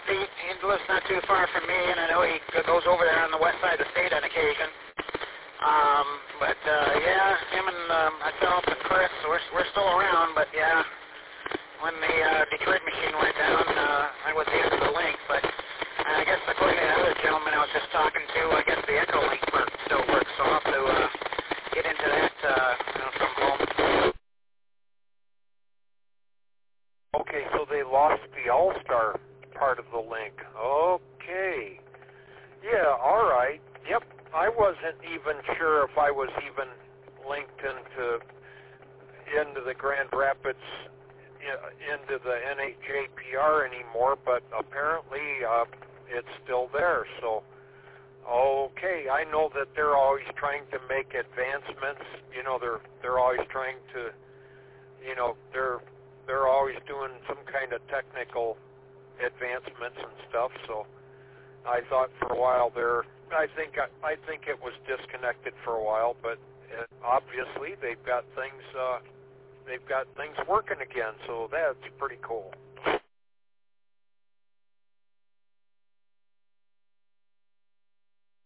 He lives not too far from me, and I know he goes over there on the west side of the state on occasion. Yeah, him and myself and Chris, we're still around, but yeah, when the Detroit machine went down, I was the end of the link, but I guess according to the other gentleman I was just talking to, I guess the Echo link still works, so I'll have to get into that from home. Okay, so they lost the All-Star part of the link. Okay. Yeah, all right. Yep, I wasn't even sure if I was even linked into the Grand Rapids, into the NHJPR anymore, but apparently it's still there. So, okay, I know that they're always trying to make advancements. You know, they're always trying to, you know, they're always doing some kind of technical advancements and stuff. So I thought for a while there, I think it was disconnected for a while, but obviously they've got things working again. So that's pretty cool.